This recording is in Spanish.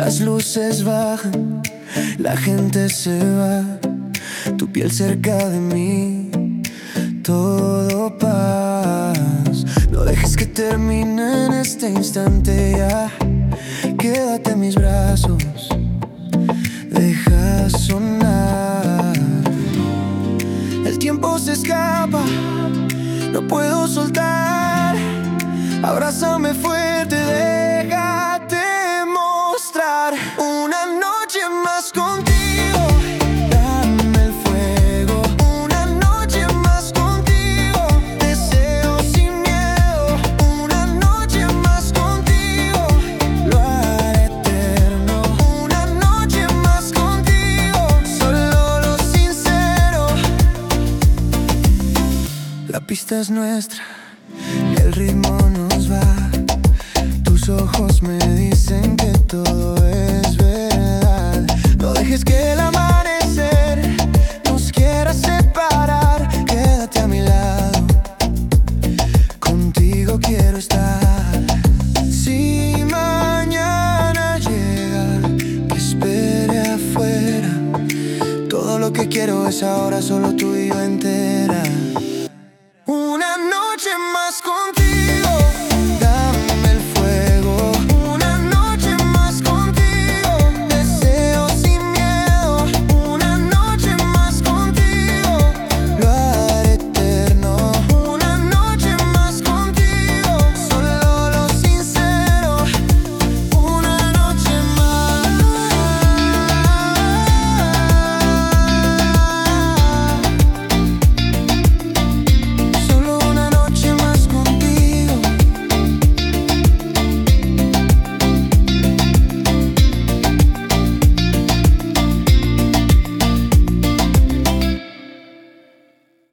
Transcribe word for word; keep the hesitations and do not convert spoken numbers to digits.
Las luces bajan, la gente se va, tu piel cerca de mí, todo paz. No dejes que termine en este instante ya. Quédate en mis brazos, deja sonar. El tiempo se escapa, no puedo soltar. Abrázame fuerte, déjate mostrar. Una noche más contigo, dame el fuego. Una noche más contigo, deseo sin miedo. Una noche más contigo, lo haré eterno. Una noche más contigo, solo lo sincero. La pista es nuestra, el ritmo nos va. Tus ojos me dicen que todo es verdad. No dejes que el amanecer nos quiera separar. Quédate a mi lado, contigo quiero estar. Si mañana llega, que espere afuera. Todo lo que quiero es ahora solo tú y yo entera.